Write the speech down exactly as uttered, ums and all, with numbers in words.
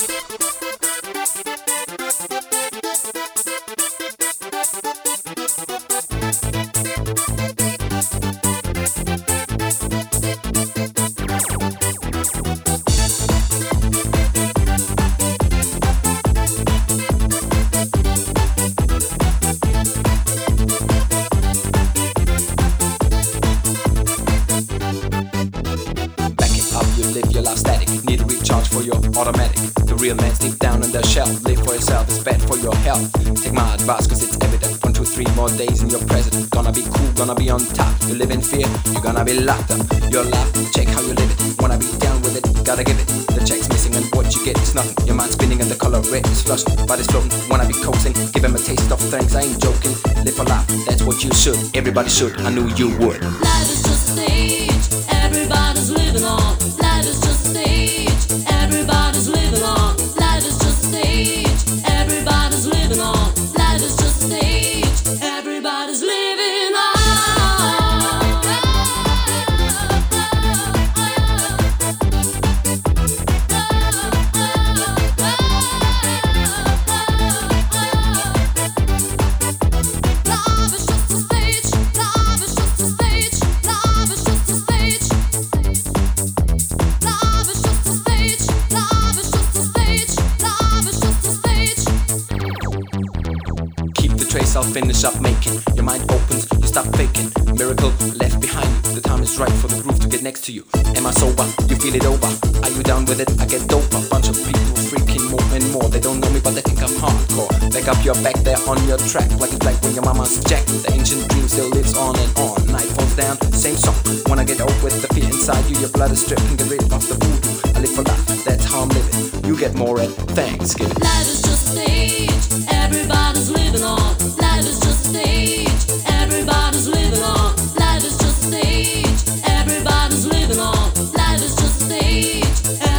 Live your life static, need a recharge for your automatic. The real man's deep down in their shell. Live for yourself, it's bad for your health. Take my advice cause it's evident. One, two, three more days and you're president. Gonna be cool, gonna be on top. You live in fear, you're gonna be locked up. Your life, check how you live it. Wanna be down with it, gotta give it. The check's missing and what you get is nothing. Your mind's spinning and the color red is flushing. Body's floating, wanna be coasting. Give him a taste of things, I ain't joking. Live for life, that's what you should. Everybody should, I knew you would. Life is just a stage, everybody's living on. Life is just a stage, everybody's living on. Life is just a stage, everybody's living on. Life is just a stage, everybody's living on. Life is just a stage, life is just a stage, life is just a stage. Life is just a stage, life is just a stage, life is just a stage. Keep the trace, I'll finish up making. Your mind opens, you stop faking. Miracle left behind you. The time is right for the groove to get next to you. Am I sober? You feel it over. Are you down with it? I get dope. A bunch of people freaking more and more. They don't know me, but they think I'm hardcore. Back up your back there on your track. Like it's like when your mama's jacked. The ancient dream still lives on and on. Night falls down, same song. Wanna get out with the fear inside you. Your blood is stripping, get rid of the voodoo. I live for life, that's how I'm living. You get more at Thanksgiving. Life is just a stage, everybody's living on. Life is just a stage, everybody's living on. Life is just a stage, everybody's living on. Life is just a stage,